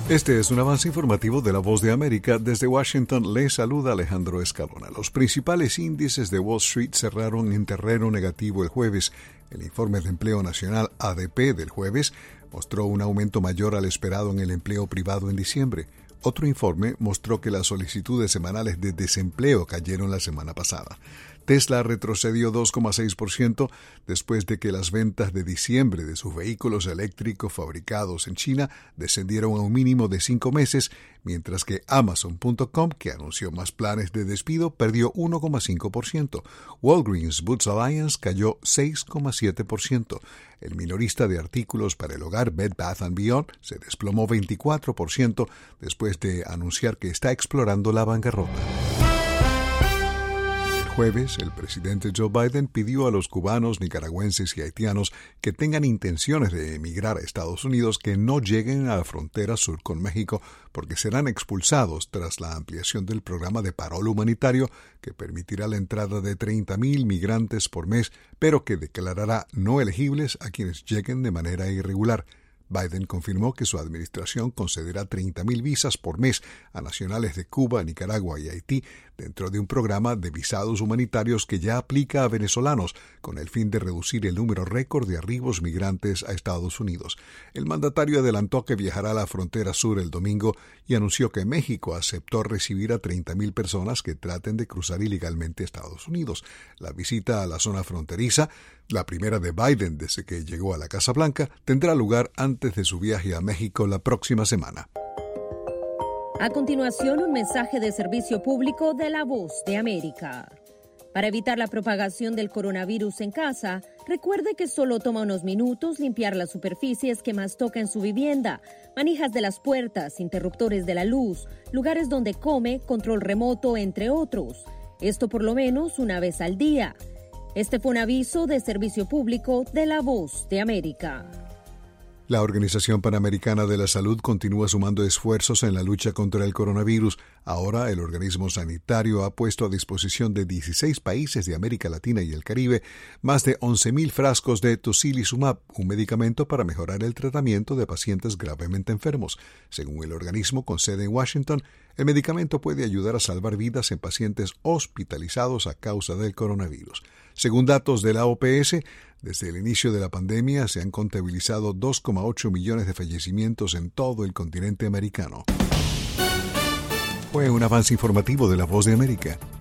Este es un avance informativo de La Voz de América. Desde Washington les saluda Alejandro Escalona. Los principales índices de Wall Street cerraron en terreno negativo el jueves. El informe de empleo nacional ADP del jueves mostró un aumento mayor al esperado en el empleo privado en diciembre. Otro informe mostró que las solicitudes semanales de desempleo cayeron la semana pasada. Tesla retrocedió 2,6% después de que las ventas de diciembre de sus vehículos eléctricos fabricados en China descendieron a un mínimo de 5 meses, mientras que Amazon.com, que anunció más planes de despido, perdió 1,5%. Walgreens Boots Alliance cayó 6,7%. El minorista de artículos para el hogar Bed Bath & Beyond se desplomó 24% después de anunciar que está explorando la bancarrota. Jueves, el presidente Joe Biden pidió a los cubanos, nicaragüenses y haitianos que tengan intenciones de emigrar a Estados Unidos que no lleguen a la frontera sur con México porque serán expulsados tras la ampliación del programa de parol humanitario que permitirá la entrada de 30,000 migrantes por mes, pero que declarará no elegibles a quienes lleguen de manera irregular. Biden confirmó que su administración concederá 30,000 visas por mes a nacionales de Cuba, Nicaragua y Haití dentro de un programa de visados humanitarios que ya aplica a venezolanos con el fin de reducir el número récord de arribos migrantes a Estados Unidos. El mandatario adelantó que viajará a la frontera sur el domingo y anunció que México aceptó recibir a 30,000 personas que traten de cruzar ilegalmente a Estados Unidos. La visita a la zona fronteriza, la primera de Biden desde que llegó a la Casa Blanca, tendrá lugar antes de su viaje a México la próxima semana. A continuación, un mensaje de servicio público de La Voz de América. Para evitar la propagación del coronavirus en casa, recuerde que solo toma unos minutos limpiar las superficies que más toca en su vivienda, manijas de las puertas, interruptores de la luz, lugares donde come, control remoto, entre otros. Esto por lo menos una vez al día. Este fue un aviso de servicio público de La Voz de América. La Organización Panamericana de la Salud continúa sumando esfuerzos en la lucha contra el coronavirus. Ahora, el organismo sanitario ha puesto a disposición de 16 países de América Latina y el Caribe más de 11,000 frascos de tocilizumab, un medicamento para mejorar el tratamiento de pacientes gravemente enfermos. Según el organismo con sede en Washington, el medicamento puede ayudar a salvar vidas en pacientes hospitalizados a causa del coronavirus. Según datos de la OPS, desde el inicio de la pandemia se han contabilizado 2,8 millones de fallecimientos en todo el continente americano. Fue un avance informativo de La Voz de América.